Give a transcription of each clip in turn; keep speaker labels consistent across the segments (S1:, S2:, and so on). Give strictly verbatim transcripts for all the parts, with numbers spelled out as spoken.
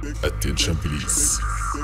S1: اتنشن بليز.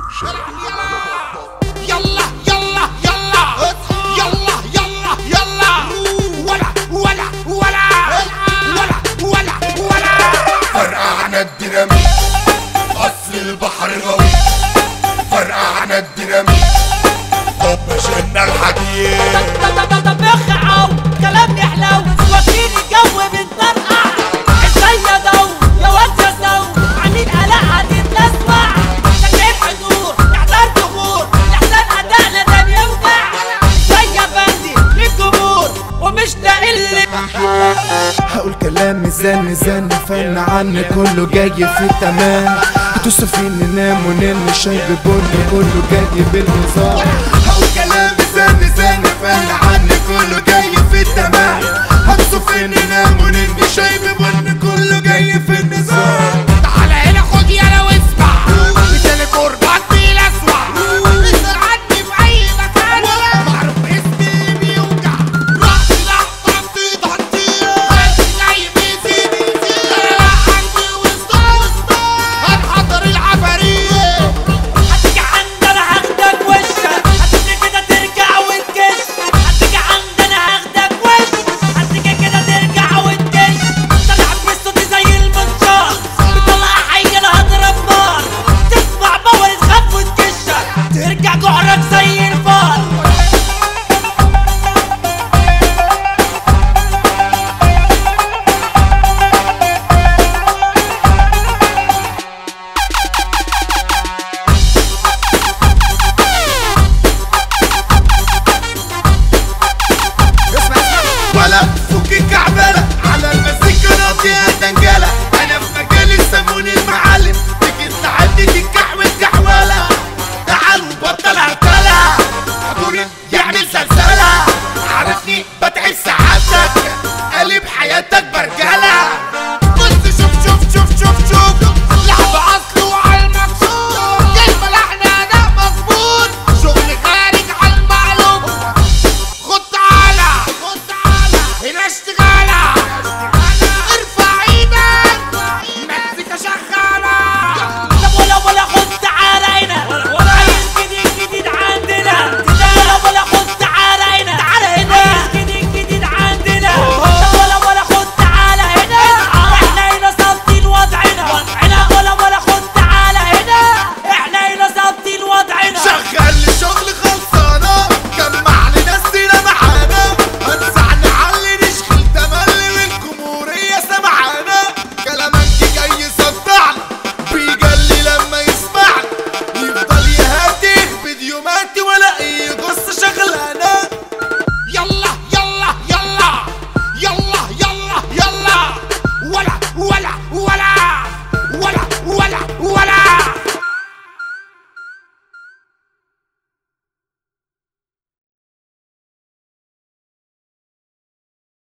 S2: يلا يلا يلا يلا يلا يلا ولا ولا ولا ولا ولا ولا
S3: فرقعنا الديناميت اصل البحر غوي، فرقعنا الديناميت طب شلنا الحديد.
S4: طب اخعوا كلام يحلو واكلين الجو بنطرقع ازاي يا دو يا واد يا سو عاملين قلق هتتلسوع شكل حضور احضار ظهور احسان ادائنا ده بيوجع ازاي يا بندي للجمهور ومش لاقي.
S5: هقول كلام ميزان ميزان فن عني كله جاي في التمام، هتوصفين ننام ونلم شاي ببن كله جاي بالنظام. هقول كلام ميزان ميزان فن عني كله جاي في التمام، هتوصفين ننام ونلم شاي ببن كله جاي